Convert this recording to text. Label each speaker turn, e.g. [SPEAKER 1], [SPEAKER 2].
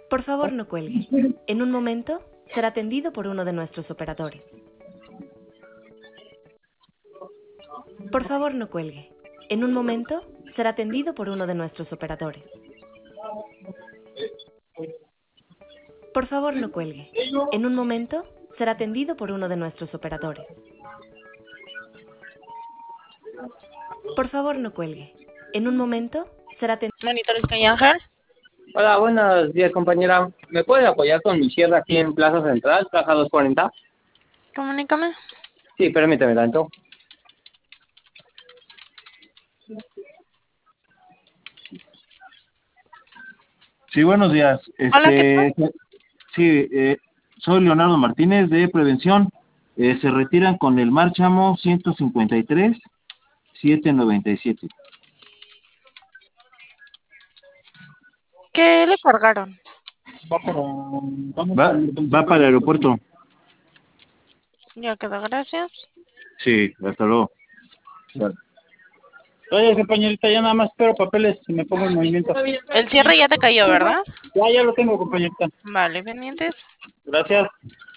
[SPEAKER 1] Por favor, no cuelgue. En un momento será atendido por uno de nuestros operadores. Por favor, no cuelgue. En un momento será atendido por uno de nuestros operadores. Por favor, no cuelgue. En un momento será atendido por uno de nuestros operadores. Por favor, no cuelgue. En un momento será atendido.
[SPEAKER 2] Monitores Calle Ángel.
[SPEAKER 3] Hola, buenos días, compañera. ¿Me puedes apoyar con mi cierre aquí en Plaza Central, Plaza 240?
[SPEAKER 2] Comunícame.
[SPEAKER 3] Sí, permíteme tanto.
[SPEAKER 4] Sí, buenos días.
[SPEAKER 2] Hola, ¿qué
[SPEAKER 4] Sí, soy Leonardo Martínez de Prevención. Se retiran con el Márchamo 153-797.
[SPEAKER 2] ¿Qué le cargaron?
[SPEAKER 4] Va para el aeropuerto.
[SPEAKER 2] Ya queda, gracias.
[SPEAKER 4] Sí, hasta luego.
[SPEAKER 3] Bueno. Oye, compañerita, ya nada más espero papeles y me pongo en movimiento.
[SPEAKER 2] El cierre ya te cayó, ¿verdad?
[SPEAKER 3] Ya lo tengo, compañerita.
[SPEAKER 2] Vale, pendientes.
[SPEAKER 3] Gracias.